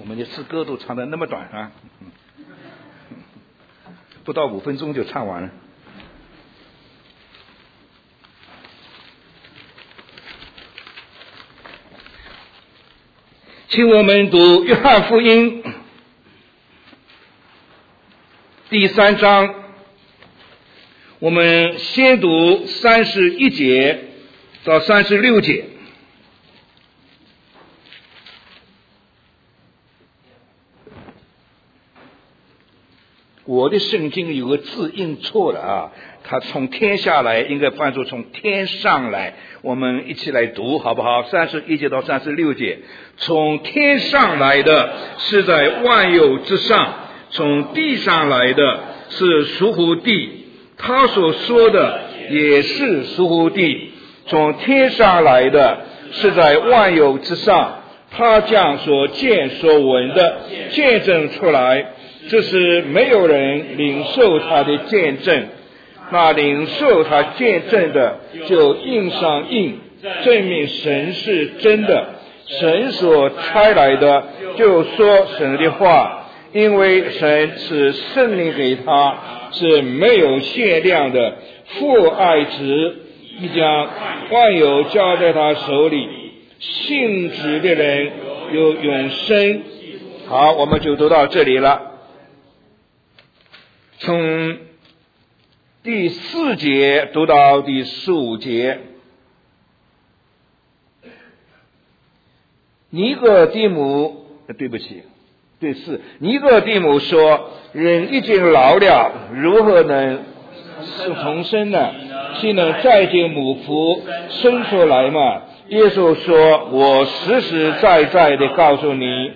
们的诗歌都唱得那么短啊，不到5分钟就唱完了。请我们读约翰福音第3章，我们先读31节到36节。我的圣经有个字印错了啊，它从天下来应该翻作从天上来，我们一起来读好不好？31节到36节。从天上来的是在万有之上，从地上来的是属乎地，他所说的也是属乎地。从天上来的是在万有之上，他将所见所闻的见证出来，这是没有人领受他的见证，那领受他见证的就印上印，证明神是真的。神所差来的就说神的话，因为神是圣灵给他，是没有限量的。父爱子，必将万有交在他手里，信子的人有永生。好，我们就读到这里了。从第4节读到第15节。尼哥底母，对不起，对，是尼哥底母说，人已经老了，如何能重生呢？岂能再进母腹生出来吗？耶稣说，我实实在在的告诉你，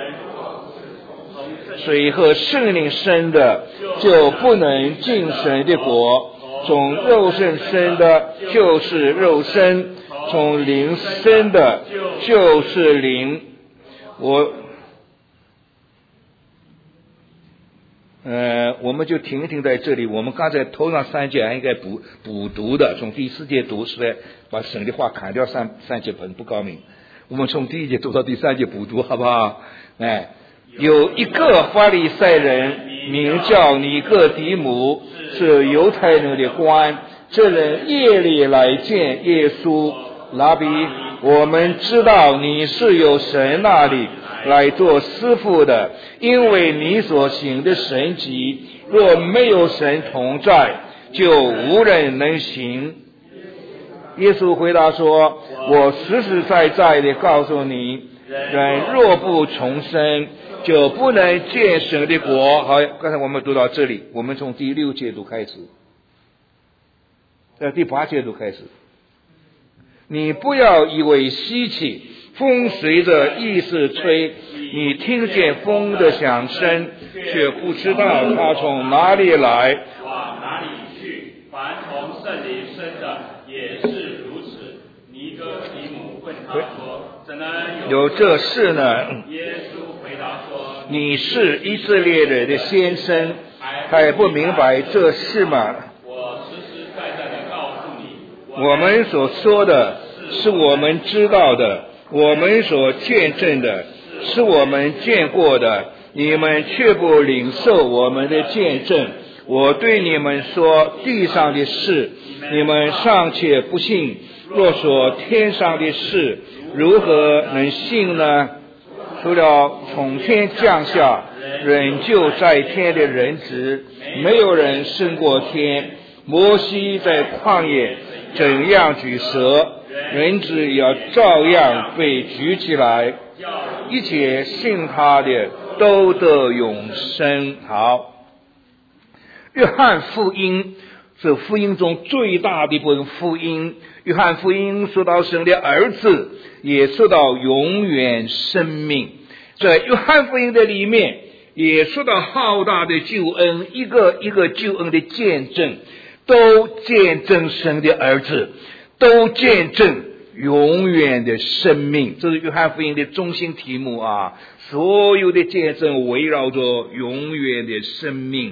水和圣灵生的就不能进神的国，从肉身生的就是肉身，从灵生的就是灵。我们就停一停在这里。我们刚才头上3节还应该补读的，从第4节读出来，把神的话砍掉三节本不高明。我们从第1节读到第3节补读，好不好？有一个法利赛人名叫尼哥底母，是犹太人的官。这人夜里来见耶稣，拉比，我们知道你是由神那里来做师傅的，因为你所行的神迹，若没有神同在，就无人能行。耶稣回答说，我实实在在的告诉你，人若不重生，就不能见神的国。好，刚才我们读到这里，我们从第6节读开始，第8节读开始。你不要以为稀奇，风随着意思吹，你听见风的响声，却不知道它从哪里来， 往哪里去。凡从圣灵生的也是如此。尼哥底母问他说，怎能有这事呢？耶稣回答说， 你是以色列人的先生，还不明白这事吗？ 我实实在在的告诉你， 我们所说的是我们知道的，我们所见证的是我们见过的，你们却不领受我们的见证。我对你们说地上的事，你们尚且不信，若说天上的事，如何能信呢？除了从天降下人就在天的人子，没有人升过天。摩西在旷野怎样举蛇，人子也要照样被举起来，一切信他的都得永生。好，约翰福音是福音中最大的一本福音。约翰福音说到神的儿子，也说到永远生命。在约翰福音的里面也说到浩大的救恩，一个一个救恩的见证，都见证神的儿子，都见证永远的生命。这是约翰福音的中心题目啊！所有的见证围绕着永远的生命。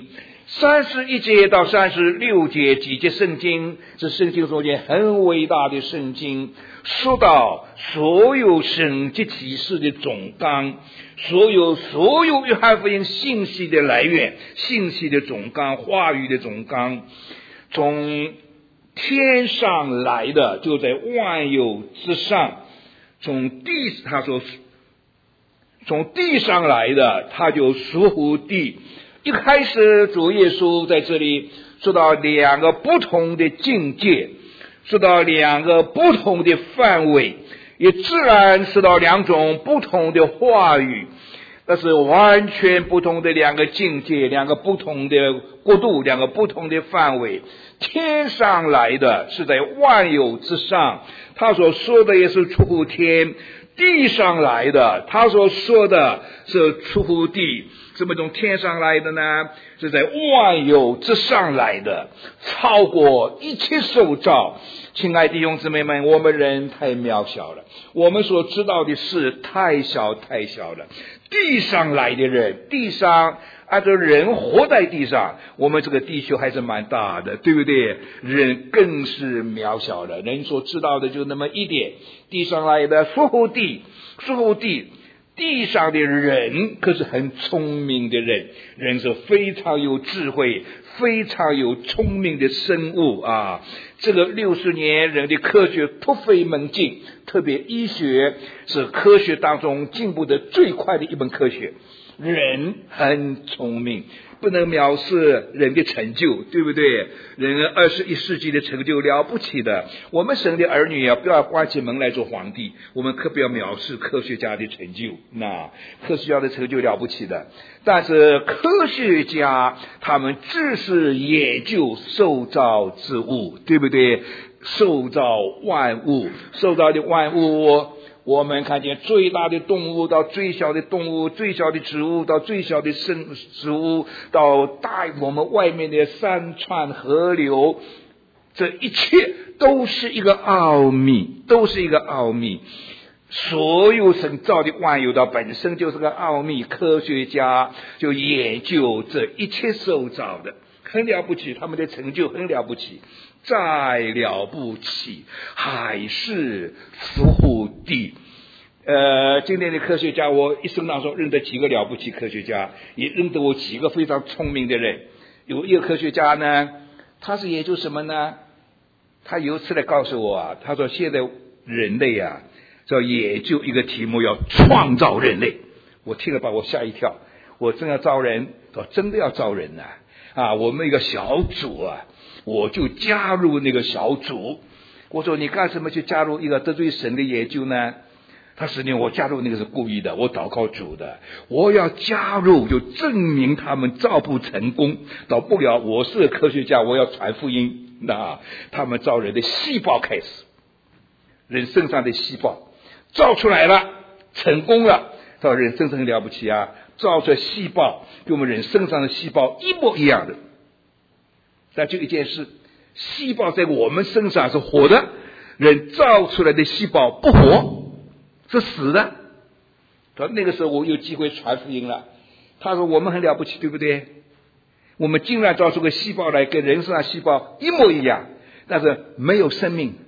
31节到36节几节圣经是圣经中间很伟大的圣经，说到所有神迹启示的总纲，所有约翰福音信息的来源，信息的总纲，话语的总纲，从天上来的就在万有之上，他说从地上来的他就属乎地。一开始主耶稣在这里说到两个不同的境界，说到两个不同的范围，也自然说到两种不同的话语，那是完全不同的两个境界，两个不同的国度，两个不同的范围。天上来的是在万有之上，他所说的也是出乎天；地上来的他所说的是出乎地。怎么从天上来的呢？是在万有之上来的，超过一切受造。亲爱的弟兄姊妹们，我们人太渺小了，我们所知道的事太小太小了。地上来的人，地上按照人活在地上，我们这个地球还是蛮大的，对不对？人更是渺小了，人所知道的就那么一点。地上来的属乎地，地上的人可是很聪明的人，人是非常有智慧，非常有聪明的生物啊！这个60年人的科学突飞猛进，特别医学是科学当中进步的最快的一门科学。人很聪明，不能藐视人的成就，对不对？人21世纪的成就了不起的，我们神的儿女不要关起门来做皇帝，我们可不要藐视科学家的成就。那科学家的成就了不起的，但是科学家他们只是研究受造之物，对不对？受造万物，受造的万物，我们看见最大的动物到最小的动物，最小的植物到最小的植物，到我们外面的山川河流，这一切都是一个奥秘，都是一个奥秘。所有神造的万有的本身就是个奥秘，科学家就研究这一切受造的，很了不起，他们的成就很了不起。再了不起还是属乎地。今天的科学家，我一生当中认得几个了不起科学家，也认得我几个非常聪明的人。有一个科学家呢，他是研究什么呢？他有一次来告诉我他说现在人类要研究一个题目，要创造人类。我听了把我吓一跳，我真要造人，真的要造人我们一个小组我就加入那个小组。我说你干什么去加入一个得罪神的研究呢？他说我加入那个是故意的，我祷告主的，我要加入就证明他们造不成功，到不了我是科学家，我要传福音。那他们造人的细胞开始，人身上的细胞造出来了，成功了，造人真是很了不起造出来细胞跟我们人身上的细胞一模一样的。但就一件事，细胞在我们身上是活的，人造出来的细胞不活，是死的。那个时候我有机会传福音了，他说我们很了不起，对不对？我们竟然造出个细胞来跟人身上细胞一模一样，但是没有生命，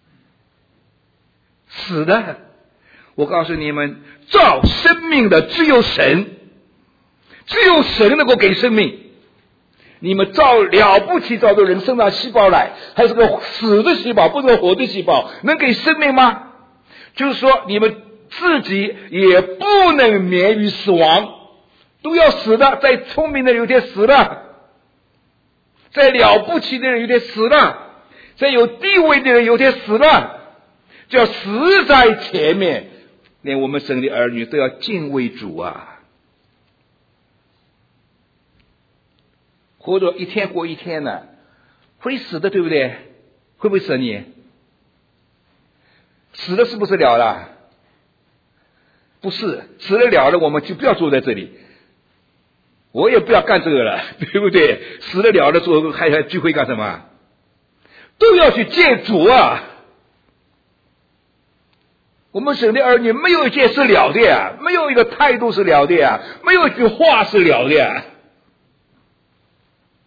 死的。我告诉你们，造生命的只有神，只有神能够给生命。你们造了不起，造出人身上细胞来，还是个死的细胞，不是个活的细胞，能给生命吗？就是说你们自己也不能免于死亡，都要死的。再聪明的有点死了，再了不起的人有点死了，再有地位的人有点死了，就要死在前面。连我们神的儿女都要敬畏主活着一天过一天呢，会死的，对不对？会不会死你？死了是不是了了？不是，死了我们就不要坐在这里，我也不要干这个了，对不对？死了之后还聚会干什么？都要去见主我们神的儿女没有一件是了的没有一个态度是了的没有一句话是了的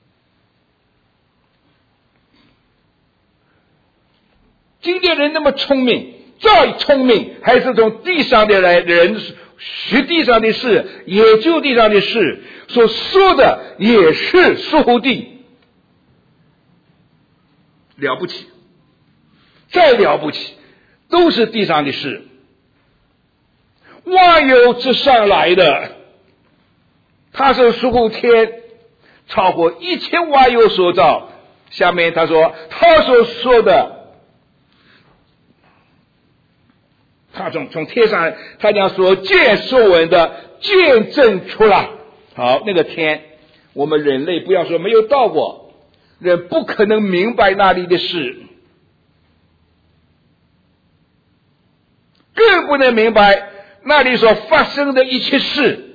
今天人那么聪明，再聪明还是从地上的人学地上的事，研究地上的事，所说的也是疏忽地，了不起，再了不起，都是地上的事。万有之上来的，他是疏忽天，超过一切万有所造。下面他说，他所说的，他从天上，他将所见所闻的见证出来。好，那个天，我们人类不要说没有到过，人不可能明白那里的事，更不能明白那里所发生的一切事。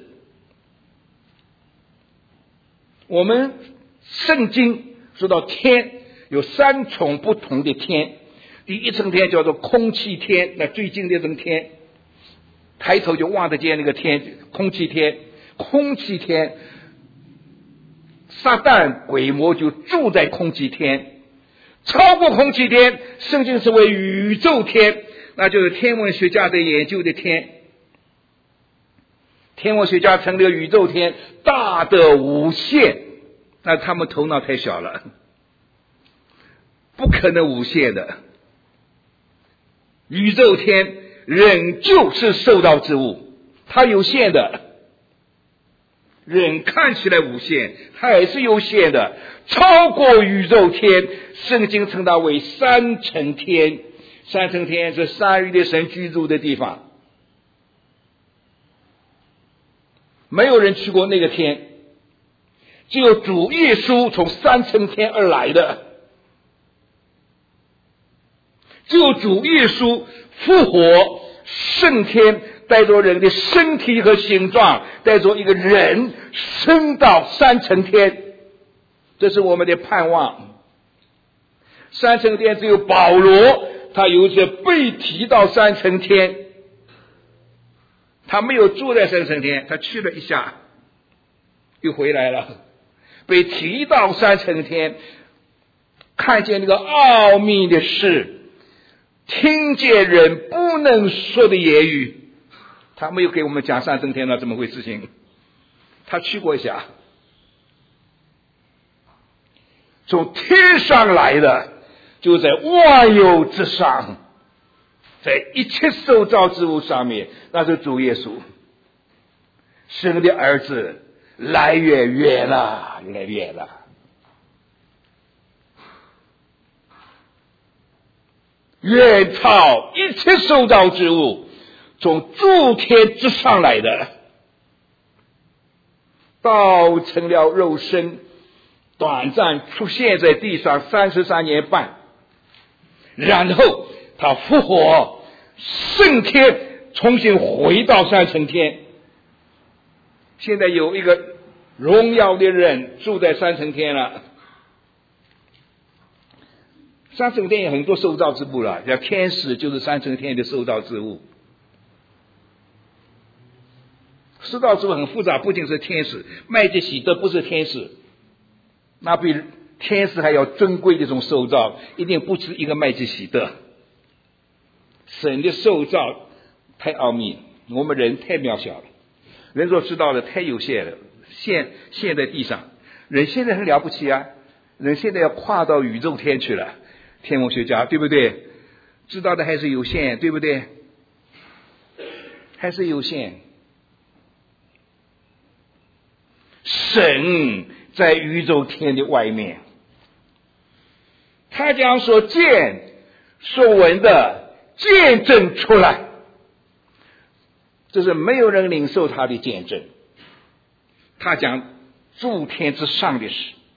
我们圣经说到天有三重不同的天，第一层天叫做空气天，那最近的这层天，抬头就望得见那个天，空气天。空气天，撒旦鬼魔就住在空气天。超过空气天，圣经称为宇宙天，那就是天文学家的研究的天。天文学家称这个宇宙天大的无限，那他们头脑太小了，不可能无限的。宇宙天仍旧是受造之物，它有限的，人看起来无限，它也是有限的。超过宇宙天，圣经称它为三层天。三层天是三位的神居住的地方，没有人去过那个天，只有主耶稣从三层天而来的，只有主耶稣复活升天，带着人的身体和形状，带着一个人升到三层天，这是我们的盼望。三层天只有保罗，他有着被提到三层天，他没有住在三层天，他去了一下又回来了，被提到三层天，看见那个奥秘的事，听见人不能说的言语。他没有给我们讲三层天了这么回事情，他去过一下。从天上来的，就在万有之上，在一切受造之物上面，那是主耶稣，神的儿子，来越远了，越来越远了。远超一切受造之物，从诸天之上来的，道成了肉身，短暂出现在地上33年半，然后他复活升天，重新回到三层天。现在有一个荣耀的人住在三层天了。三层天有很多受造之物了，像天使就是三层天的受造之物。受造之物很复杂，不仅是天使，麦基洗德不是天使，那比天使还要尊贵的一种受造，一定不是一个麦基洗德。神的受造太奥秘，我们人太渺小了，人所知道的太有限了，现在地上，人现在很了不起啊，人现在要跨到宇宙天去了，天文学家对不对？知道的还是有限，对不对？还是有限。神在宇宙天的外面，他将所见所闻的见证出来，这是没有人领受他的见证。他讲诸天之上的事，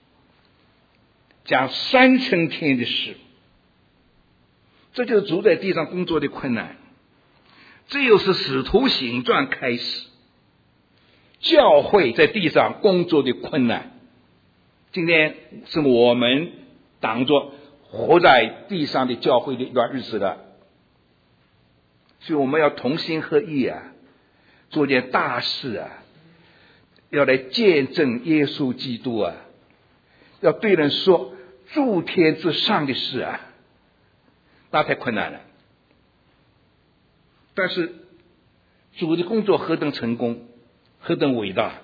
讲三层天的事，这就是主在地上工作的困难。这又是使徒行传开始教会在地上工作的困难。今天是我们当作活在地上的教会的一段日子了，所以我们要同心合意啊，做件大事啊，要来见证耶稣基督啊，要对人说诸天之上的事啊， 那太困难了。但是主的工作何等成功，何等伟大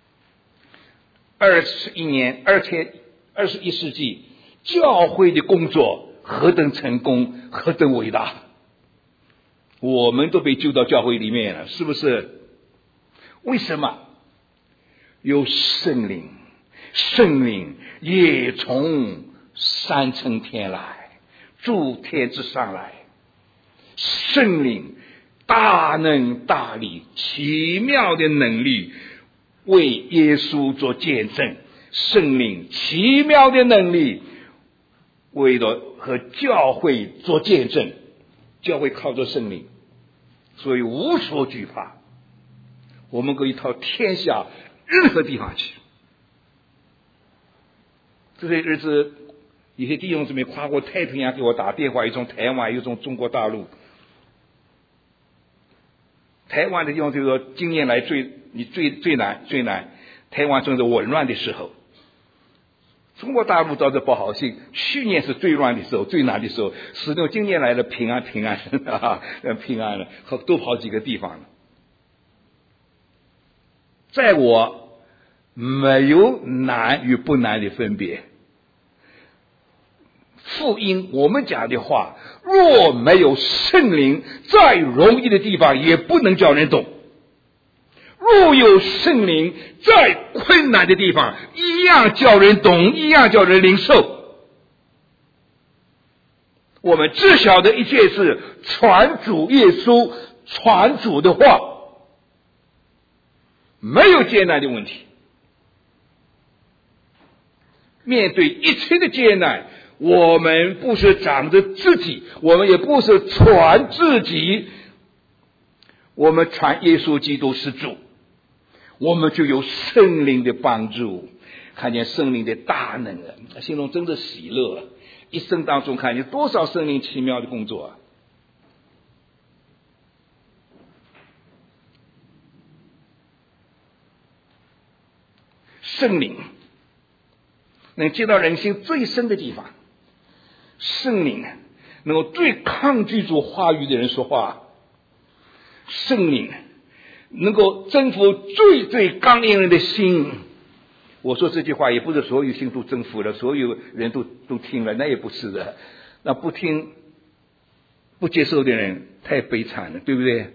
！21世纪教会的工作何等成功，何等伟大！我们都被救到教会里面了，是不是？为什么？有圣灵，圣灵也从三层天来，诸天之上来。圣灵大能大力，奇妙的能力，为耶稣做见证。圣灵奇妙的能力，为了和教会做见证。教会靠着圣灵，所以无所惧怕。我们可以到天下任何地方去。这些日子，有些弟兄姊妹跨过太平洋给我打电话，一种台湾，一种中国大陆。台湾的地方就是说，今年来最难。台湾正是紊乱的时候。中国大陆倒是不好信，去年是最乱的时候，最难的时候。始终今年来了平安平安了，都跑几个地方了。在我没有难与不难的分别。福音我们讲的话，若没有圣灵，再容易的地方也不能叫人懂。若有圣灵，再困难的地方一样叫人懂，一样叫人领受。我们只晓得一件事，传主耶稣，传主的话，没有艰难的问题。面对一切的艰难，我们不是长着自己，我们也不是传自己，我们传耶稣基督是主，我们就有圣灵的帮助，看见圣灵的大能啊，心中真的喜乐。一生当中看见多少圣灵奇妙的工作啊！圣灵能接到人心最深的地方，圣灵能够最抗拒主话语的人说话，圣灵能够征服最刚硬人的心。我说这句话也不是所有心都征服了，所有人都听了，那也不是的。那不听不接受的人太悲惨了，对不对？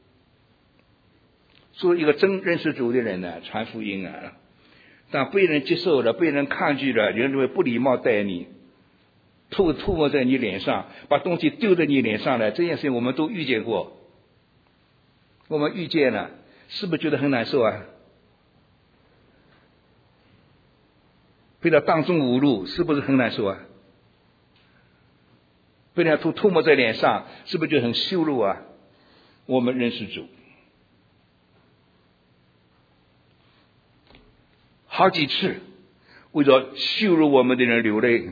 作为一个真认识主的人呢，传福音啊，但被人接受了，被人抗拒了，人会不礼貌待你，吐沫在你脸上，把东西丢在你脸上来，这件事情我们都遇见过。我们遇见了，是不是觉得很难受啊？被他当众侮辱，是不是很难受啊？被人家吐沫在脸上，是不是就很羞辱啊？我们认识主，好几次为了羞辱我们的人流泪，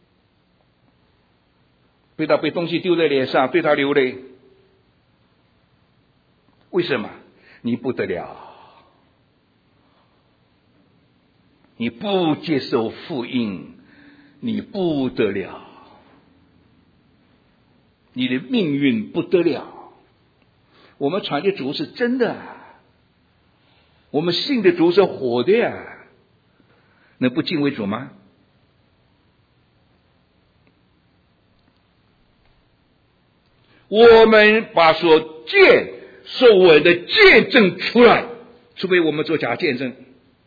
被东西丢在脸上，对他流泪。为什么？你不得了，你不接受福音，你不得了，你的命运不得了。我们传的主是真的，我们信的主是活的呀，能不敬畏主吗？我们把所见所闻的见证出来，除非我们做假见证。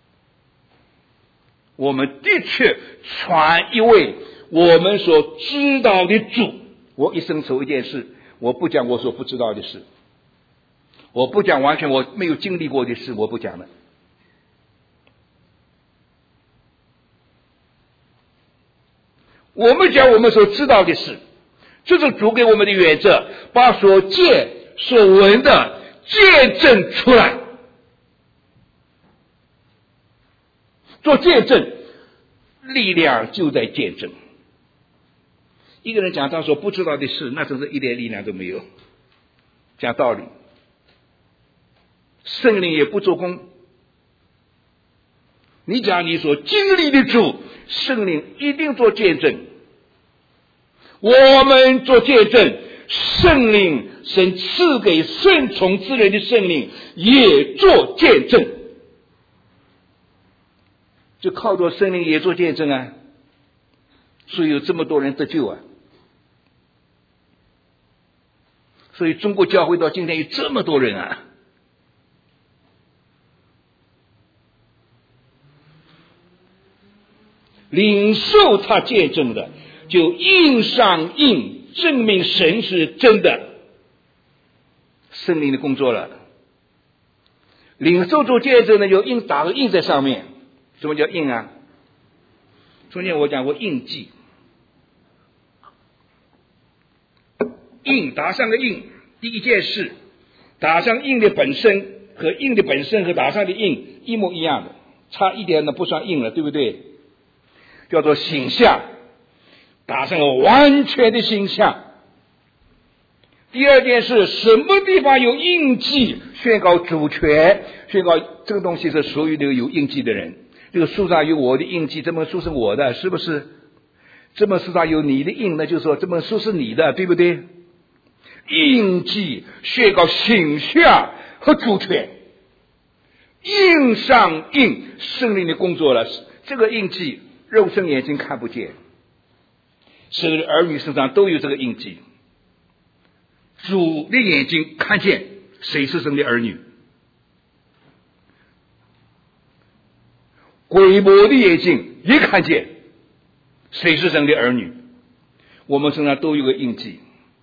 我们的确传一位我们所知道的主。我一生说一件事，我不讲我所不知道的事，我不讲完全我没有经历过的事，我不讲了。我们讲我们所知道的事，这是主给我们的原则，把所见所闻的见证出来。做见证，力量就在见证。一个人讲他所不知道的事，那真是一点力量都没有。讲道理，圣灵也不做工。你讲你所经历的主，圣灵一定做见证。 我们做见证，圣灵神赐给顺从之人的圣灵也做见证，就靠着圣灵也做见证啊，所以有这么多人得救啊。所以中国教会到今天有这么多人啊。领受他见证的，就印上印，证明神是真的，圣灵的工作了。领受做见证呢，就打个印在上面。什么叫印啊？昨天我讲过印记，印打上个印，第一件事，打上印的本身和打上的印一模一样的，差一点呢不算印了，对不对？叫做形象，打上了完全的形象。第二件事，什么地方有印记，宣告主权，宣告这个东西是属于那个有印记的人。这个书上有我的印记，这本书是我的，是不是？这本书上有你的印，那就是说这本书是你的，对不对？印记宣告形象和主权，印上印，圣灵的工作了。这个印记肉身眼睛看不见，神的儿女身上都有这个印记。主的眼睛看见谁是神的儿女，鬼魔的眼睛也看见谁是神的儿女。我们身上都有个印记，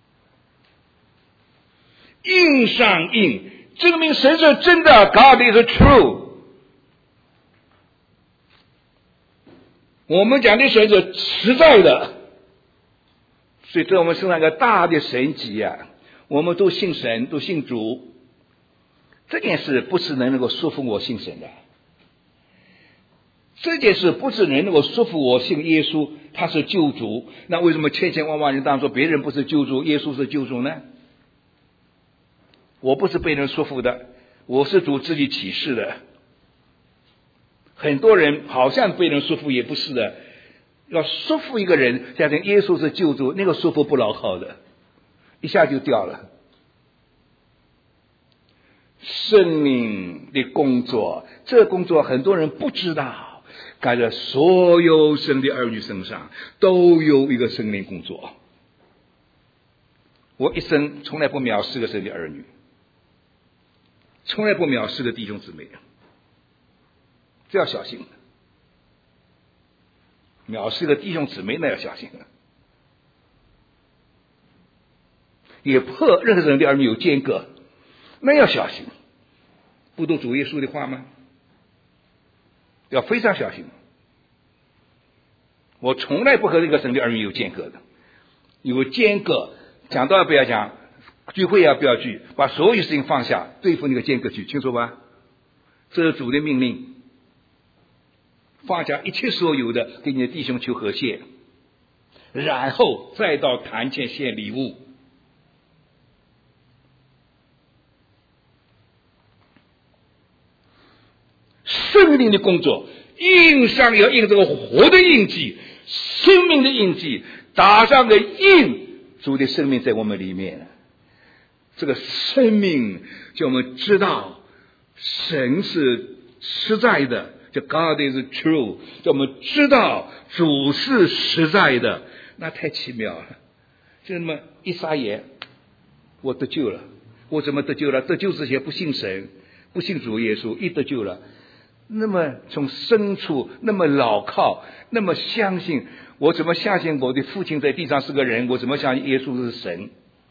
印上印，证明神是真的 ，God is true。我们讲的神是实在的，所以在我们身上一个大的神迹啊！我们都信神，都信主。这件事不是人能够说服我信神的，这件事不是人能够说服我信耶稣，他是救主。那为什么千千万万人当说别人不是救主，耶稣是救主呢？我不是被人说服的，我是主自己启示的。很多人好像被人说服，也不是的。要说服一个人相信耶稣是救主，那个说服不牢靠的，一下就掉了。圣灵的工作，这个工作很多人不知道，盖在所有神的儿女身上都有一个圣灵工作。我一生从来不藐视个神的儿女，从来不藐视个弟兄姊妹，这要小心。藐视个弟兄姊妹那要小心，也破任何人的儿女有间隔，那要小心。不读主耶稣的话吗？要非常小心。我从来不和这个神的儿女有间隔的，有间隔讲道不要讲，聚会不要聚，把所有事情放下，对付那个间隔去，清楚吧？这是主的命令，放下一切所有的，给你的弟兄求和谐，然后再到坛前献礼物。圣灵的工作，印上要印这个活的印记，生命的印记，打上个印，主的生命在我们里面。这个生命叫我们知道神是实在的，叫 God is true， 叫我们知道主是实在的，那太奇妙了。就那么一撒眼，我得救了。我怎么得救了？得救之前不信神，不信主耶稣，一得救了，那么从深处那么牢靠，那么相信。我怎么相信我的父亲在地上是个人？我怎么相信耶稣是神？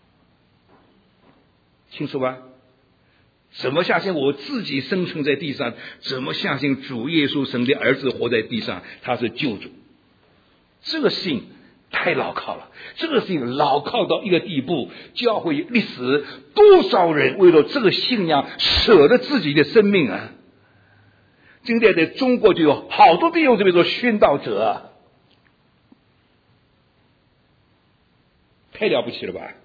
清楚吧？怎么相信我自己生存在地上？怎么相信主耶稣神的儿子活在地上，他是救主？这个信太牢靠了，这个信牢靠到一个地步，教会历史多少人为了这个信仰舍了自己的生命啊！今天在中国就有好多弟兄姊妹做宣道者啊，太了不起了吧！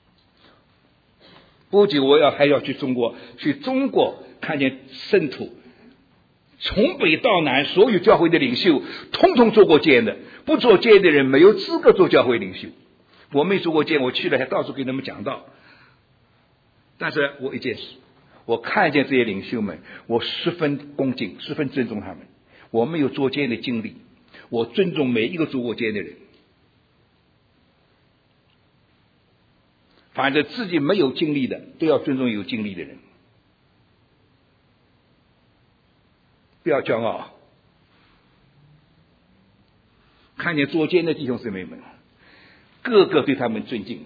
不久我还要去中国看见圣徒，从北到南所有教会的领袖通通做过监的，不做监的人没有资格做教会领袖。 我没做过监，我去了还到处给他们讲道。但是我一件事，我看见这些领袖们，我十分恭敬，十分尊重他们。我没有做监的经历，我尊重每一个做过监的人。反正自己没有经历的，都要尊重有经历的人，不要骄傲。看见做监的弟兄姊妹们，个个对他们尊敬。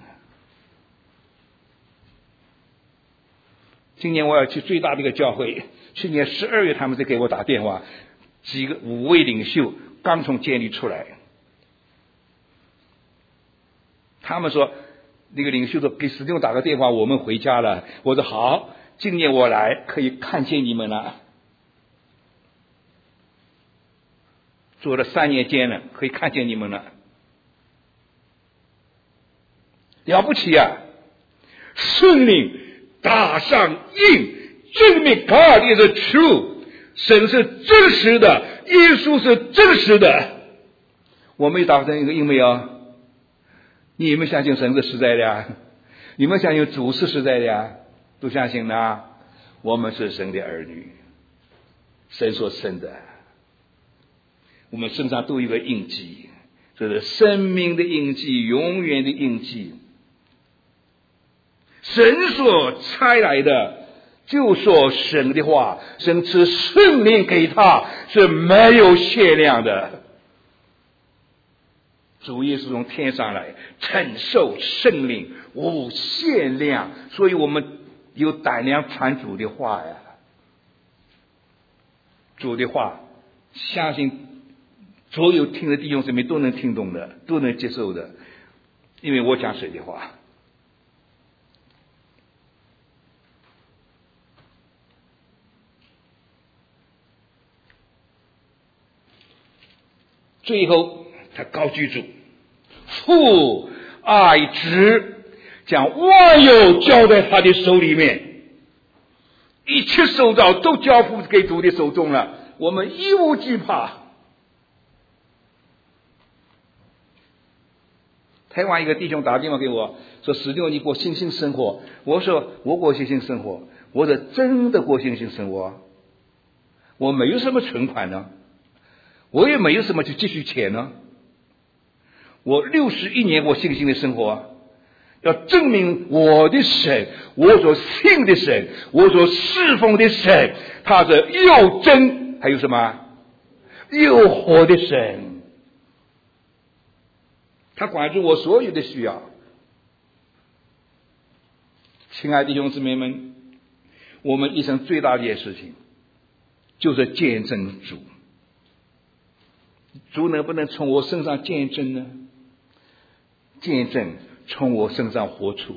今年我要去最大的一个教会，去年12月他们在给我打电话，5位领袖刚从监里出来，他们说那个领袖说给史蒂夫打个电话，我们回家了。我说好，今年我来可以看见你们了。做了3年监了，可以看见你们了，了不起啊！圣灵打上印，证明 God is true， 神是真实的，耶稣是真实的。我没有打上一个印没有？你们相信神是实在的呀？你们相信主是实在的呀？都相信呢？我们是神的儿女，神所生的，我们身上都有一个印记，这是生命的印记，永远的印记。神所差来的，就说神的话，神赐圣灵给他是没有限量的。主耶稣从天上来，承受圣灵无限量，所以我们有胆量传主的话呀。主的话，相信所有听的弟兄姊妹都能听懂的，都能接受的，因为我讲神的话。最后他高举主，父爱子，将万有交在他的手里面，一切受造都交付给主的手中了，我们一无惧怕。台湾一个弟兄打电话给我说，史蒂夫你过信心生活。我说我过信心生活，我说真的过信心生活，我没有什么存款呢，我也没有什么去积蓄钱呢。我61年过信心的生活，要证明我的神，我所信的神，我所侍奉的神，他是又真还有什么又活的神，他管住我所有的需要。亲爱的弟兄姊妹们，我们一生最大的一件事情就是见证主。主能不能从我身上见证呢？见证从我身上活出。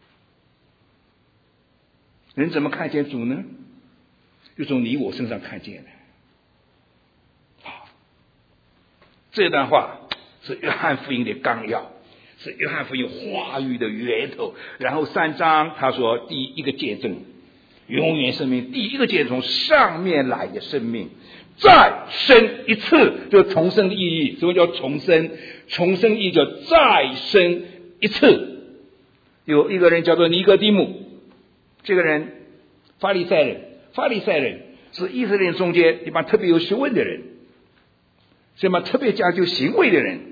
人怎么看见主呢？就从你我身上看见的。好，这段话是约翰福音的纲要，是约翰福音话语的源头。然后3章他说第一个见证永远生命，第一个见证从上面来的生命，再生一次，就是重生的意义。什么叫重生？重生意义叫再生一次。有一个人叫做尼哥底母，这个人法利赛人是以色列人中间一帮特别有学问的人，什么特别讲究行为的人，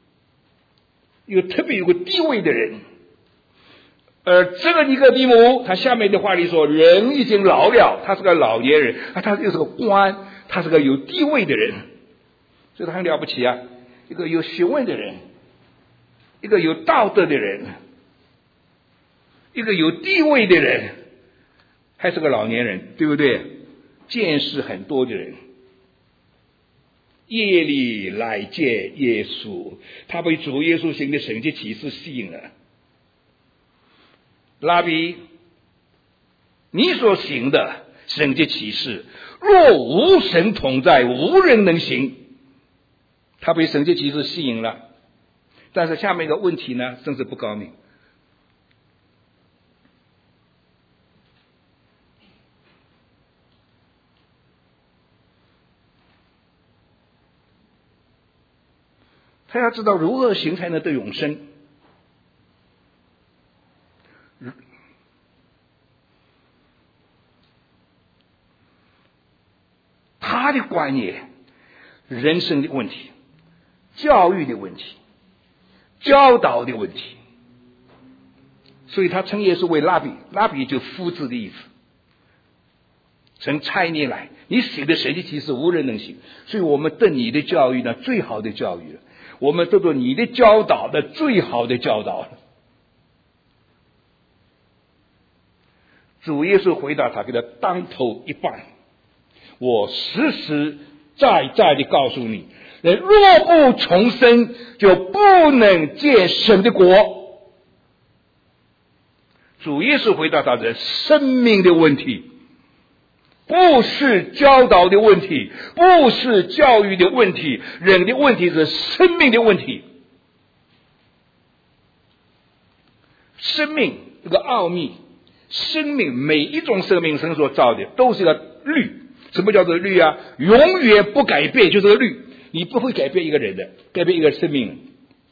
特别有个地位的人。这个尼哥底母，他下面的话里说，人已经老了，他是个老年人，他又是个官，他是个有地位的人，所以他很了不起啊，一个有学问的人，一个有道德的人，一个有地位的人，还是个老年人，对不对？见识很多的人。夜里来见耶稣，他被主耶稣行的神迹奇事吸引了。拉比，你所行的神迹奇事，若无神同在，无人能行。他被神迹奇事吸引了，但是下面一个问题呢，真是不高明。他要知道如何行才能得永生。 他的观念、人生的问题、教育的问题、教导的问题。所以他称耶稣为拉比，拉比就夫子的意思。从差你来，你写的神迹奇事无人能行，所以我们对你的教育呢，最好的教育了，我们得到你的教导的最好的教导了。主耶稣回答他，给他当头一棒，我实实在在的告诉你，人若不重生，就不能见神的国。主耶稣回答他的生命的问题，不是教导的问题，不是教育的问题，人的问题是生命的问题。生命这个奥秘，生命每一种生命神所造的都是个律。什么叫做律啊？永远不改变，就是个律。你不会改变一个人的，改变一个生命。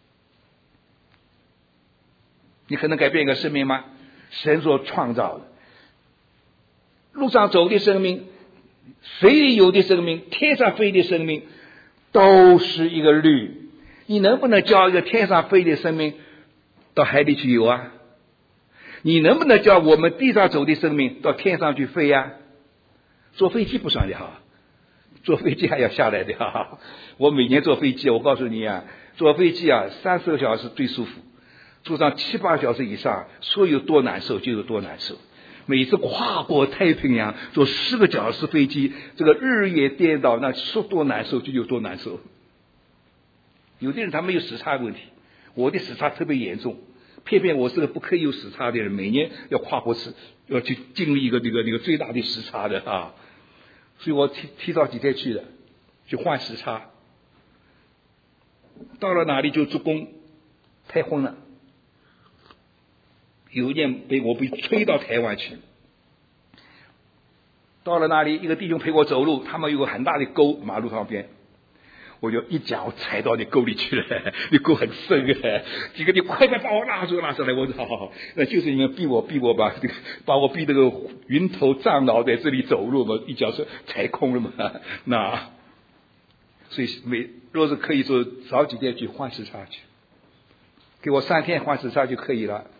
你可能改变一个生命吗？神所创造的，路上走的生命，水里游的生命，天上飞的生命，都是一个律。你能不能叫一个天上飞的生命到海里去游啊？你能不能叫我们地上走的生命到天上去飞啊？坐飞机不算的哈，坐飞机还要下来的哈。我每年坐飞机，我告诉你啊，坐飞机啊，30个小时最舒服，坐上7、8小时以上，说有多难受就有多难受。每次跨过太平洋坐10个小时飞机，这个日夜颠倒，那说多难受就有多难受。有的人他没有时差问题，我的时差特别严重，偏偏我是个不可以有时差的人，每年要跨过要去经历一个那个最大的时差的啊，所以我提早几天去的，去换时差。到了哪里就做工，太昏了。有一年我被吹到台湾去，到了那里，一个弟兄陪我走路，他们有个很大的沟，马路旁边，我就一脚踩到那沟里去了，那沟很深啊！几个你快把我拉出来！我说好，那就是你们逼我把我逼这个晕头胀脑在这里走路嘛，一脚是踩空了嘛。那所以若是可以说早几天去换时差去，给我3天换时差就可以了。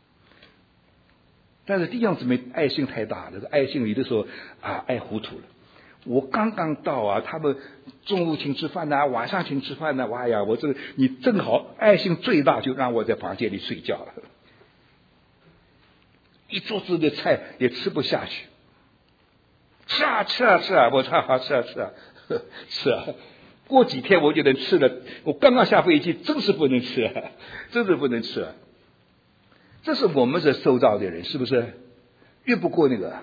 但是弟兄姊妹爱心太大了，爱心有的时候啊爱糊涂了。我刚刚到啊，他们中午请吃饭呐，晚上请吃饭呐，哇呀，你正好爱心最大，就让我在房间里睡觉了，一桌子的菜也吃不下去，吃啊，我吃啊，过几天我就能吃了。我刚刚下飞机，真是不能吃啊。这是我们是受造的人，是不是？越不过那个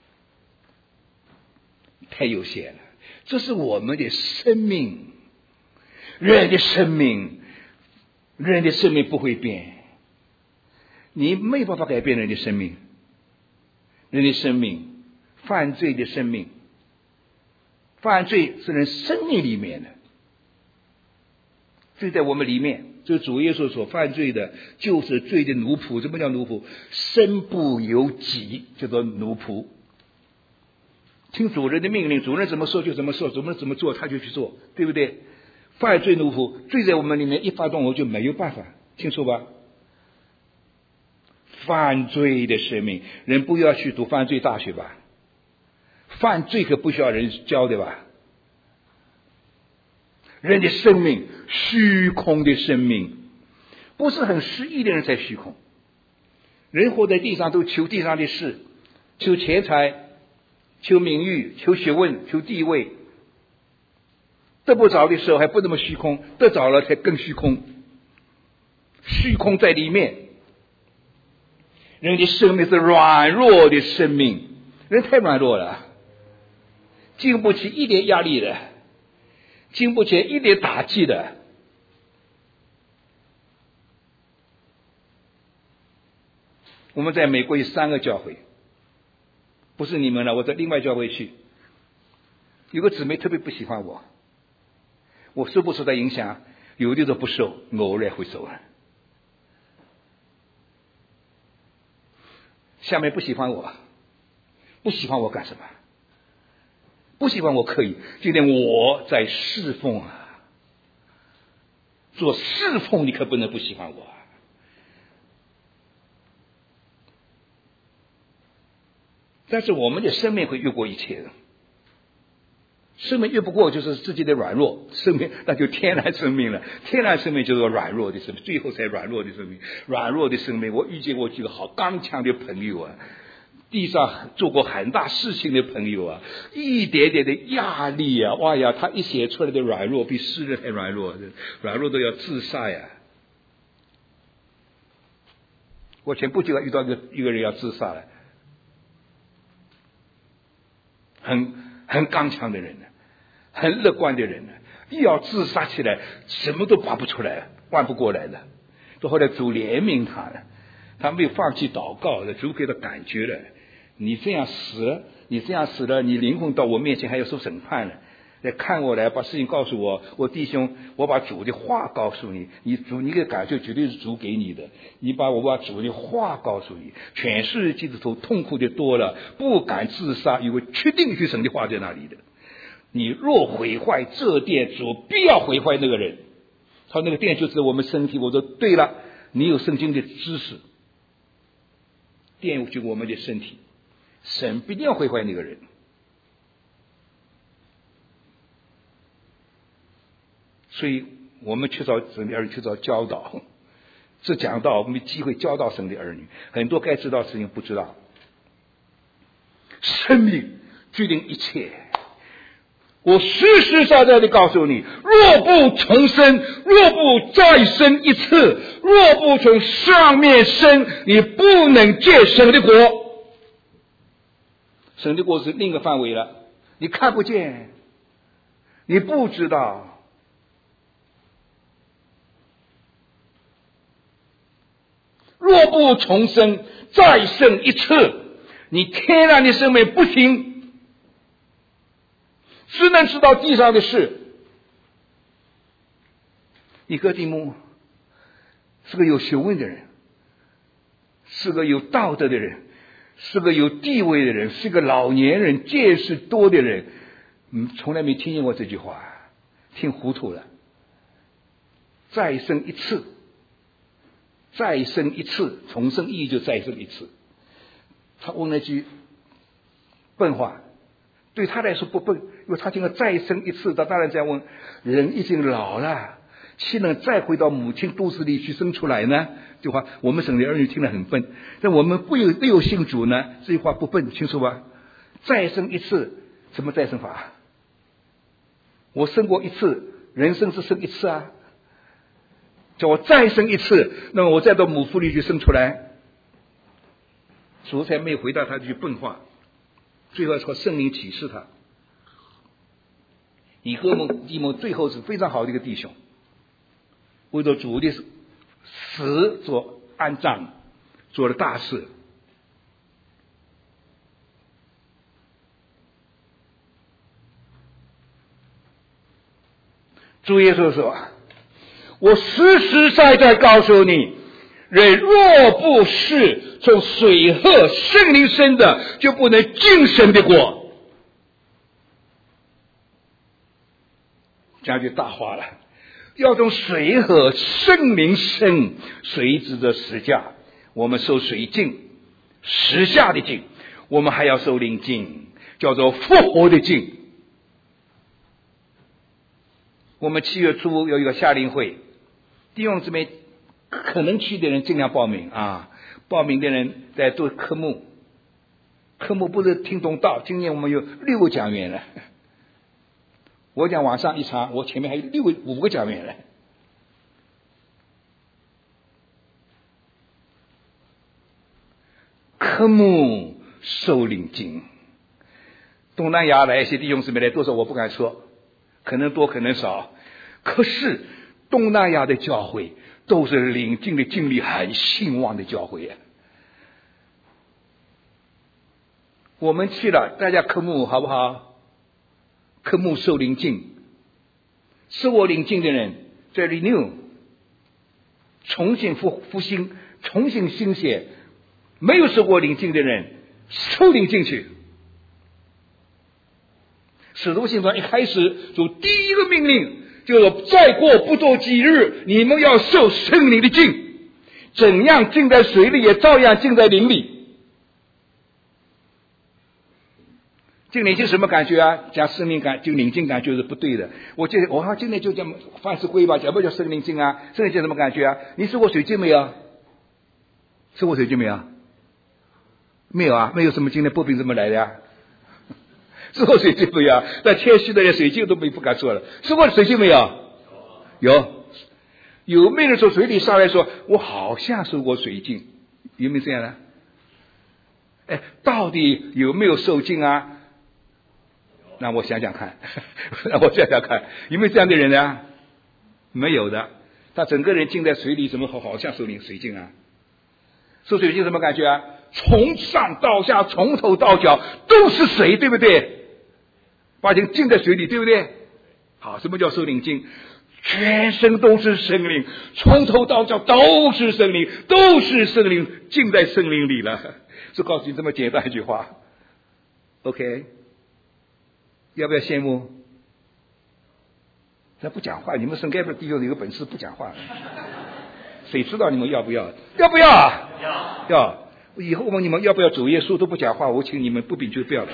太有限了。这是我们的生命，人的生命不会变，你没办法改变人的生命。犯罪的生命，犯罪是人生命里面的，罪在我们里面。这主耶稣所犯罪的就是罪的奴仆。什么叫奴仆？身不由己，叫做奴仆。听主人的命令，主人怎么说就怎么说，主人怎么做他就去做，对不对？犯罪奴仆，罪在我们里面一发动，我就没有办法，清楚吧？犯罪的生命，人不要去读犯罪大学吧？犯罪可不需要人教的吧？人的生命，虚空的生命，不是很失意的人才虚空。人活在地上都求地上的事，求钱财，求名誉，求学问，求地位。得不着的时候还不那么虚空，得着了才更虚空。虚空在里面。人的生命是软弱的生命，人太软弱了，经不起一点压力的，经不起一点打击的。我们在美国有3个教会，不是你们了，我在另外教会去，有个姊妹特别不喜欢我受不受她影响？有的时候不受，偶尔会受。下面不喜欢我干什么？ 不喜欢我可以，今天我在侍奉啊，做侍奉你可不能不喜欢我啊。但是我们的生命会越过一切的，生命越不过就是自己的软弱，生命那就天然生命了。天然生命就是软弱的生命，最后才软弱的生命。软弱的生命，我遇见过几个好刚强的朋友啊，地上做过很大事情的朋友啊，一点点的压力啊，哇呀，他一写出来的软弱比世人还软弱，软弱都要自杀呀。我前不久遇到一个人要自杀了，很刚强的人呢，很乐观的人呢，一要自杀起来，什么都拔不出来，换不过来的。到后来主怜悯他了，他没有放弃祷告了，主给他感觉了，你这样死了，你灵魂到我面前还要受审判了。来看我来，把事情告诉我，我弟兄，我把主的话告诉你，你的感觉绝对是主给你的，我把主的话告诉你。全世界基督徒痛苦的多了，不敢自杀，因为确定是神的话在那里的。你若毁坏这殿，主必要毁坏那个人。他那个殿就是我们身体。我说对了，你有圣经的知识，殿就是我们的身体，神必定要毁坏那个人。所以我们缺少神的儿女，缺少教导。这讲到我们机会教导神的儿女，很多该知道的事情不知道。生命决定一切。我实实在在的告诉你，若不重生，若不再生一次，若不从上面生，你不能见神的国。神的国是另一个范围了，你看不见，你不知道。若不重生，再生一次，你天然的生命不行，只能知道地上的事。尼哥底母是个有学问的人，是个有道德的人，是个有地位的人，是个老年人，见识多的人，从来没听见过这句话，听糊涂了。再生一次，再生一次，重生意义就再生一次。他问了句笨话，对他来说不笨，因为他听了再生一次，他当然在问，人已经老了，岂能再回到母亲肚子里去生出来呢？这句话我们省的儿女听了很笨，但我们没有信主呢，这句话不笨，清楚吧？再生一次，什么再生法？我生过一次，人生是生一次啊，叫我再生一次，那么我再到母腹里去生出来。主才没有回答他这句笨话，最后说圣灵启示他。尼哥底母最后是非常好的一个弟兄，为了主的死做安葬，做了大事。主耶稣说，我实实在在告诉你，人若不是从水和圣灵生的，就不能进神的国。讲句大话了，要从水和圣灵生。水指着十架，我们受水浸，十下的浸，我们还要受灵浸，叫做复活的浸。我们7月初有一个夏令会，弟兄姊妹可能去的人尽量报名啊！报名的人在做科目，科目不是听懂道。今年我们有6个讲员了，我讲晚上一场，我前面还有5个讲员了。科目受领经，东南亚来一些弟兄姊妹来多少我不敢说，可能多可能少，可是东南亚的教会都是领经的经历很兴旺的教会啊。我们去了，大家科目好不好？科目受领经，受我领经的人在 renew 重新复兴，重新兴写。没有受过领经的人受领进去， 使徒行传一开始就第一个命令就是再过不多几日，你们要受圣灵的浸，怎样浸在水里，也照样浸在灵里。浸灵浸什么感觉啊？讲圣灵感，就灵浸感觉是不对的。我记得我今天就讲范式规吧，讲不叫圣灵浸啊？圣灵浸什么感觉啊？你试过水浸没有？试过水浸没有？没有啊，没有什么经验，波饼怎么来的呀？试过水浸没有？但谦虚的连水浸都不敢说了。试过水浸没有？有没有人从水里上来说我好像受过水浸？有没有这样的？哎，到底有没有受浸啊？那我想想看，有没有这样的人呢？没有的，他整个人浸在水里，怎么好像受水浸啊？受水浸什么感觉啊？从上到下，从头到脚都是水，对不对？把人浸在水里，对不对？好，什么叫受灵浸？全身都是圣灵，从头到脚都是圣灵，都是圣灵，浸在圣灵里了。就告诉你这么简单一句话 ，OK？ 要不要羡慕？他不讲话，你们圣该不弟兄有个本事不讲话，谁知道你们要不要？要不要？要。以后问你们要不要主耶稣都不讲话，我请你们不秉就不要了。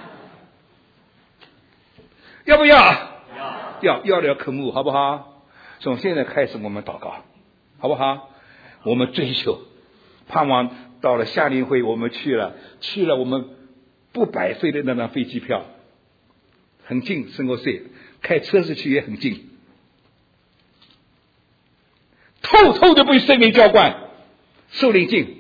要不要？要了科目，好不好？从现在开始我们祷告，好不好？我们追求，盼望到了夏令会我们去了我们不白费的那张飞机票，很近，圣国税开车子去也很近，透透的被圣灵浇灌，受灵浸。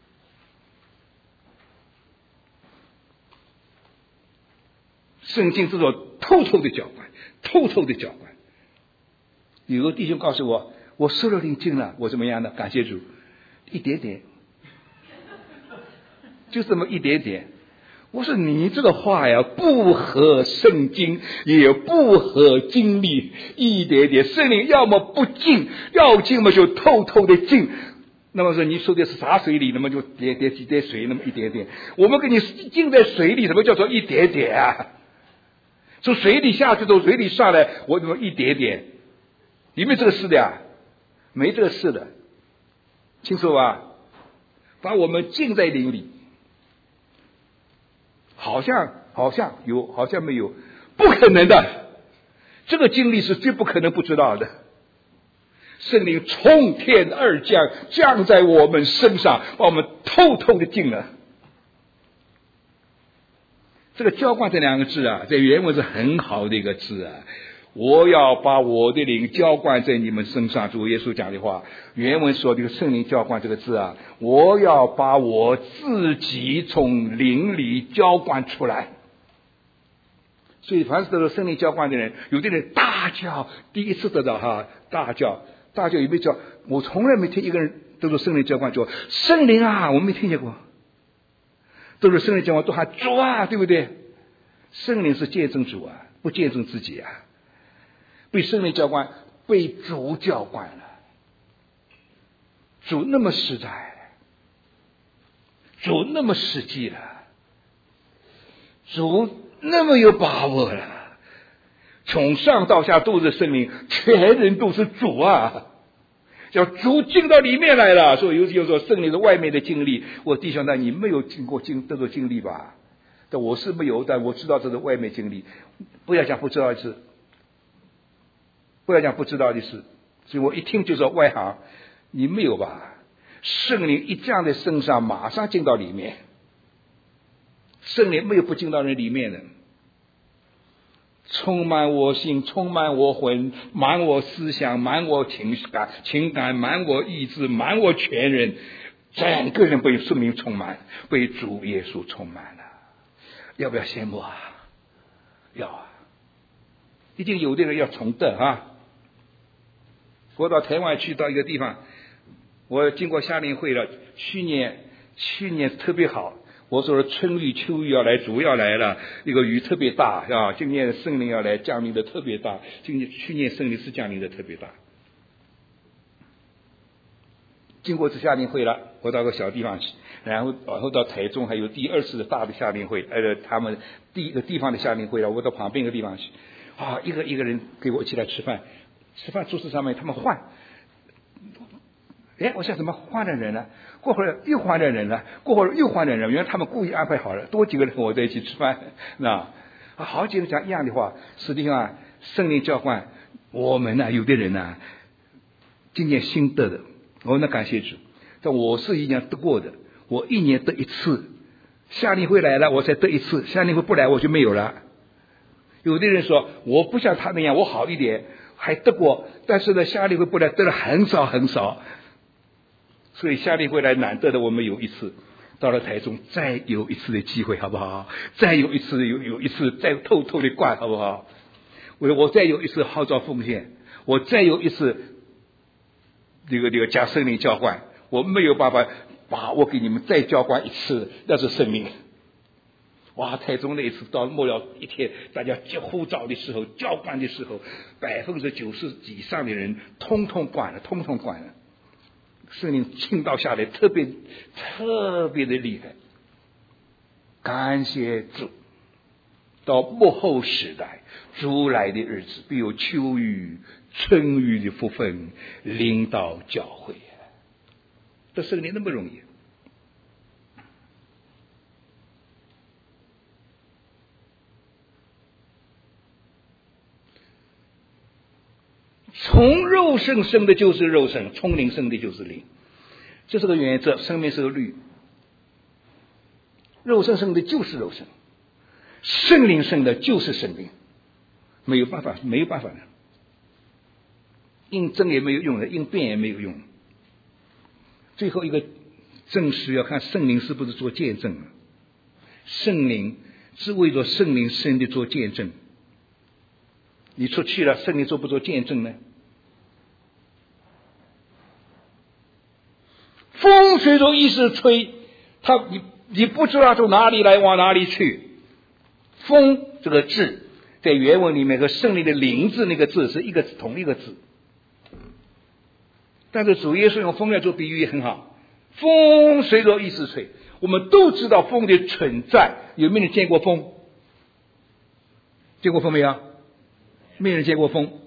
圣经这种透透的浇灌，透透的浇灌。有个弟兄告诉我，我受了灵浸了，我怎么样呢？感谢主，一点点，就这么一点点。我说你这个话呀，不合圣经，也不合经历，一点点。圣灵要么不浸，要浸嘛就透透的浸。那么说你说的是啥水里，那么就点几点水，那么一点点。我们给你浸在水里，什么叫做一点点啊？从水里下去，从水里上来，我怎么一点点？有没有这个事的呀？没这个事的，清楚吧？把我们浸在灵里，好像有，好像没有，不可能的。这个经历是绝不可能不知道的。圣灵从天而降，降在我们身上，把我们透透的浸了。这个浇灌这两个字啊，在原文是很好的一个字啊。我要把我的灵浇灌在你们身上，主耶稣讲的话，原文说这个圣灵浇灌这个字啊，我要把我自己从灵里浇灌出来。所以凡是得到圣灵浇灌的人，有的人大叫，第一次得到大叫有没有叫？我从来没听一个人得到圣灵浇灌说圣灵啊，我没听见过。都是圣灵浇灌，都喊主啊，对不对？圣灵是见证主啊，不见证自己啊。被圣灵浇灌，被主浇灌了。主那么实在，主那么实际了，主那么有把握了。从上到下都是圣灵，全人都是主啊。叫主进到里面来了，所以有说圣灵的外面的经历。我弟兄呢，你没有经过这种经历吧？但我是没有，但我知道这是外面经历。不要讲不知道的事，不要讲不知道的事。所以我一听就说外行，你没有吧？圣灵一降在身上，马上进到里面。圣灵没有不进到人里面的。充满我心，充满我魂，满我思想，满我情感，满我意志，满我全人，整个人被圣灵充满，被主耶稣充满了。要不要羡慕啊？要啊！一定有的人要从的啊！我到台湾去，到一个地方，我经过夏令会了。去年特别好。我说春雨秋雨要来，主要来了，那个雨特别大啊！今年圣灵要来，降临的特别大。去年圣灵是降临的特别大。 经过这夏令会了，我到个小地方去，然后到台中还有第2次的大的夏令会，他们第一个地方的夏令会了，我到旁边一个地方去，一个人给我一起来吃饭桌子上面他们换，我想怎么换的人呢？过会儿又换的人了，过会儿又换的人，原来他们故意安排好了，多几个人跟我在一起吃饭，好几个人讲一样的话。实际上圣灵浇灌我们呢，有的人呢今年新得的，那感谢主。但我是一年得过的，我1年得1次，夏令会来了我才得1次，夏令会不来我就没有了。有的人说我不像他那样，我好一点还得过，但是呢夏令会不来得了很少很少。所以夏令会来难得的我们有1次，到了台中再有1次的机会好不好？再有1次有1次再透透的灌好不好？我再有1次号召奉献，我再有1次这个加圣灵浇灌，我没有办法把握给你们再浇灌1次，那是生命。台中那一次到末了一天，大家呼召的时候浇灌的时候，90%以上的人通通灌了，圣灵倾倒下来特别的厉害。感谢主，到末后时代主来的日子，必有秋雨春雨的福分临到教会。这圣灵那么容易。从肉身生的就是肉身，从灵生的就是灵，这是个原则。生命是个律，肉身生的就是肉身，圣灵生的就是圣灵，没有办法的。硬争也没有用的，硬辩也没有用。最后一个证实要看圣灵是不是做见证，圣灵是为了圣灵生的做见证。你出去了，圣灵做不做见证呢？风随着意识吹，你不知道从哪里来往哪里去。风这个字在原文里面和圣灵的灵字那个字是同一个字，但是主耶稣用风来做比喻也很好。风随着意识吹，我们都知道风的存在。有没有人见过风？见过风没有？没人见过风。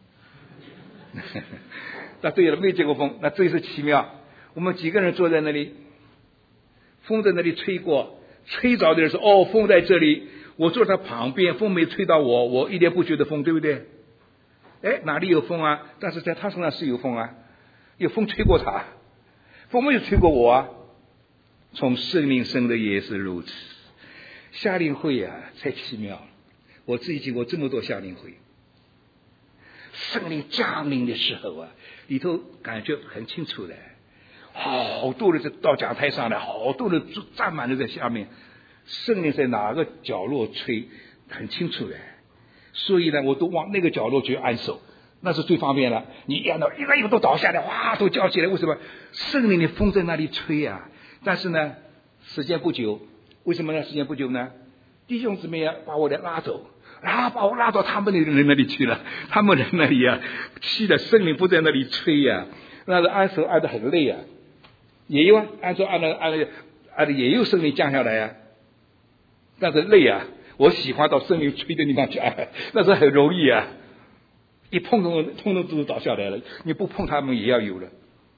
那对了，没见过风，那这是奇妙。我们几个人坐在那里，风在那里吹过，吹着的人说风在这里，我坐在旁边，风没吹到我一点不觉得风，对不对？哪里有风啊？但是在他身上是有风啊，有风吹过他，风没有吹过我啊。从圣灵生的也是如此。夏令会才奇妙，我自己经过这么多夏令会，圣灵降临的时候里头感觉很清楚的，好多人到讲台上来，好多人站满了在下面，圣灵在哪个角落吹很清楚的。所以呢我都往那个角落去按手，那是最方便了。你按到一个都倒下来，都叫起来。为什么？圣灵的风在那里吹但是呢时间不久。为什么呢？时间不久呢？弟兄姊妹把我拉走，把我拉到他们的人那里去了。他们人那里气的圣灵不在那里吹那是按手按得很累也有按手按的也有圣灵降下来但是累我喜欢到圣灵吹的地方去按，那是很容易一碰通通都倒下来了，你不碰他们也要有了。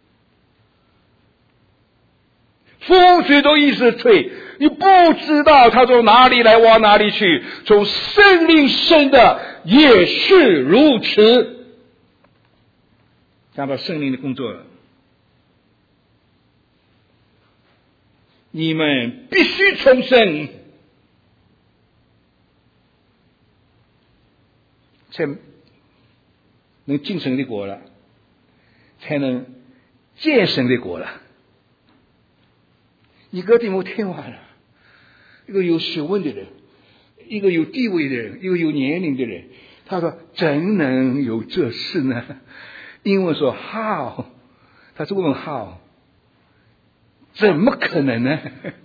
风随着意识吹，你不知道它从哪里来往哪里去，从圣灵生的也是如此。讲到圣灵的工作，你们必须重生，才能进神的国了，才能见神的国了。尼哥底母听完了，一个有学问的人，一个有地位的人，一个有年龄的人，他说怎能有这事呢？英文说 how， 他是问 how， 怎么可能呢？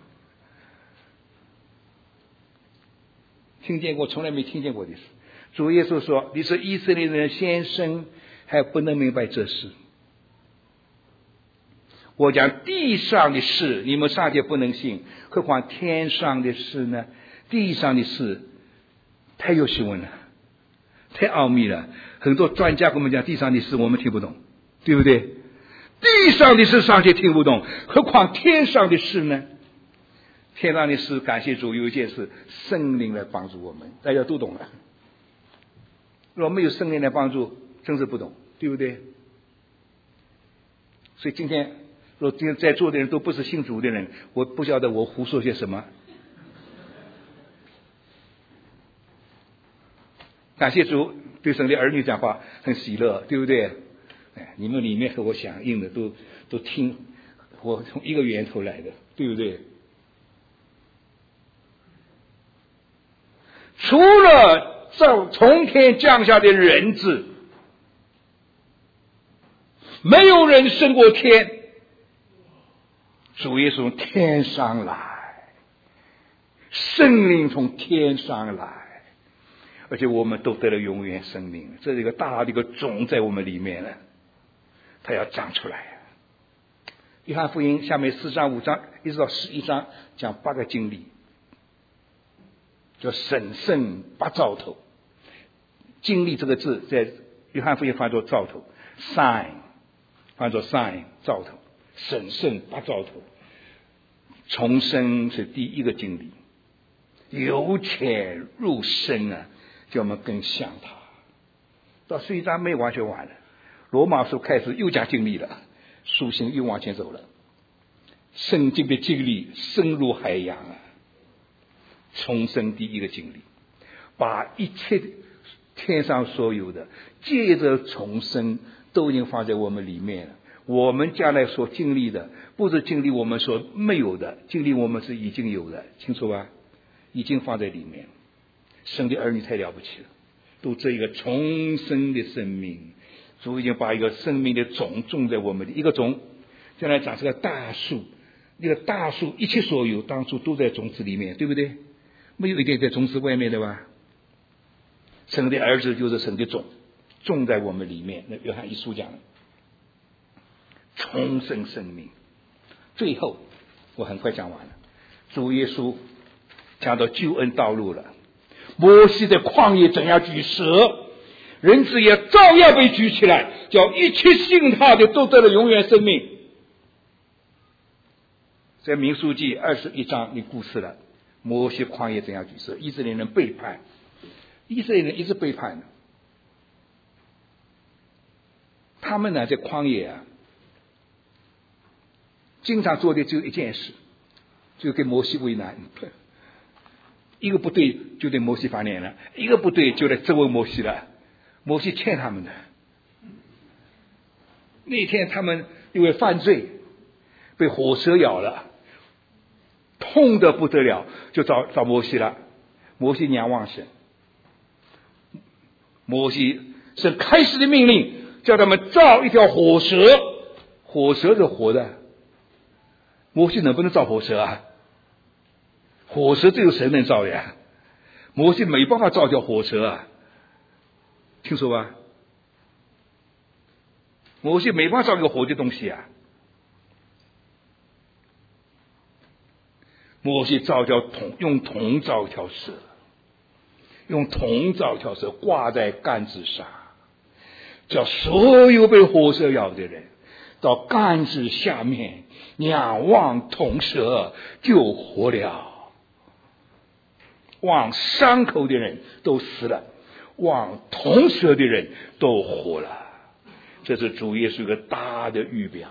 听见过从来没听见过的事。主耶稣说你是以色列人先生还不能明白这事， 我讲地上的事，你们尚且不能信，何况天上的事呢？地上的事太有学问了，太奥秘了。很多专家跟我们讲地上的事，我们听不懂，对不对？地上的事尚且听不懂，何况天上的事呢？天上的事，感谢主，有一件事，圣灵来帮助我们，大家都懂了。如果没有圣灵来帮助，真是不懂，对不对？所以今天，如果今天在座的人都不是信主的人，我不晓得我胡说些什么。感谢主，对神的儿女讲话很喜乐，对不对？你们里面和我响应的都听，我从一个源头来的，对不对？除了从天降下的人子，没有人升过天。主耶稣从天上来，圣灵从天上来，而且我们都得了永远生命。这是一个大的一个种在我们里面了，它要长出来。约翰福音下面4章5章一直到11章讲8个经历，叫审慎8兆头。经历这个字在约翰福音翻作兆头 sign， 翻作 sign 兆头，审慎8兆头。重生是第一个经历，由浅入深啊，叫我们更像他。到11章没完全完了，罗马书开始又讲经历了，书信又往前走了。圣经的经历深入海洋啊，重生第一个经历，把一切天上所有的借着重生都已经放在我们里面了。我们将来所经历的不是经历我们所没有的，经历我们是已经有的，清楚吧？已经放在里面。神的儿女太了不起了，都这一个重生的生命，主已经把一个生命的种种在我们的一个种，将来长成个大树。那个大树一切所有当初都在种子里面，对不对？没有一点在种子外面的吧？神的儿子就是神的种，种在我们里面。那约翰一书讲了重生生命。最后我很快讲完了，主耶稣讲到救恩道路了。摩西在旷野怎样举蛇，人子也照样被举起来，叫一切信他的都得了永远生命。在民数记21章的故事了，摩西旷野怎样举蛇，以色列人背叛，以色列人一直背叛的。他们呢在旷野啊，经常做的只有一件事，就给摩西为难。一个不对就对摩西翻脸了，一个不对就来质问摩西了，摩西欠他们的。那天他们因为犯罪被火蛇咬了，痛得不得了，就找摩西了。摩西仰望神，摩西神开始的命令叫他们造一条火蛇，火蛇是活的，摩西能不能造火蛇啊？火蛇只有神能造呀，摩西没办法造条火蛇啊，听说吧？摩西没办法造一个活的东西啊。摩西造条铜，用铜造一条蛇，用铜造一条蛇挂在杆子上，叫所有被火蛇咬的人到杆子下面仰望铜蛇就活了。望伤口的人都死了，望铜蛇的人都活了。这是主耶稣一个大的预表。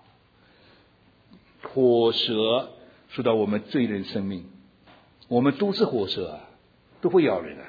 火蛇说到我们罪人生命，我们都是火蛇啊，都会咬人啊。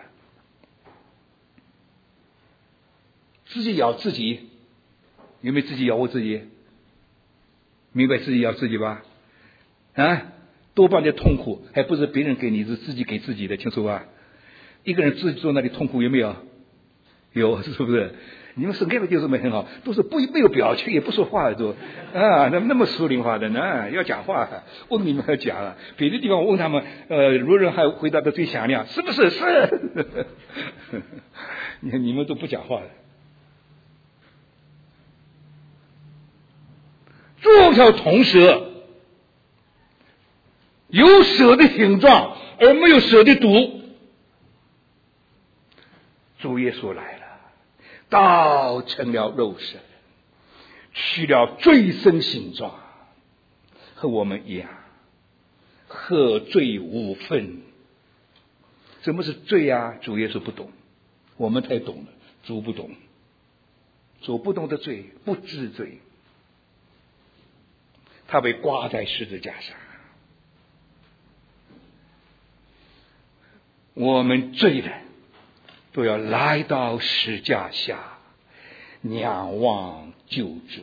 自己咬自己，有没有自己咬我自己？明白自己咬自己吧？啊，多半的痛苦还不是别人给你，是自己给自己的，清楚吧？一个人自己坐那里痛苦有没有？有，是不是？你们圣经的弟兄姊妹很好，都是没有表情也不说话的，都啊，那么属灵化的呢，要讲话，问你们要讲啊。别的地方我问他们，如人还回答的最响亮，是不是？是。你们都不讲话的。 做条铜蛇，有蛇的形状而没有蛇的毒。主耶稣来了，道成了肉身，取了罪身形状，和我们一样，和罪无分。什么是罪啊？主耶稣不懂，我们太懂了，主不懂。主不懂的罪，不知罪，他被挂在十字架上。我们罪人都要来到十字架下，仰望救主。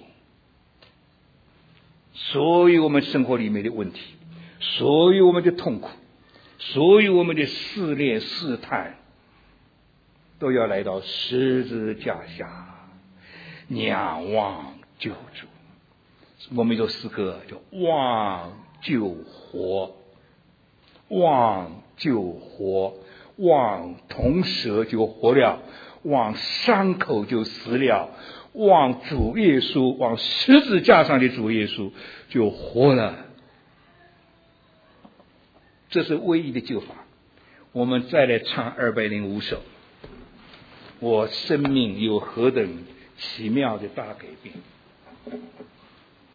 所有我们生活里面的问题，所有我们的痛苦，所有我们的试炼试探，都要来到十字架下，仰望救主。我们有诗歌叫望救活，望救活，望铜蛇就活了，望伤口就死了，望主耶稣，望十字架上的主耶稣就活了。这是唯一的救法。我们再来唱205首，我生命有何等奇妙的大改变。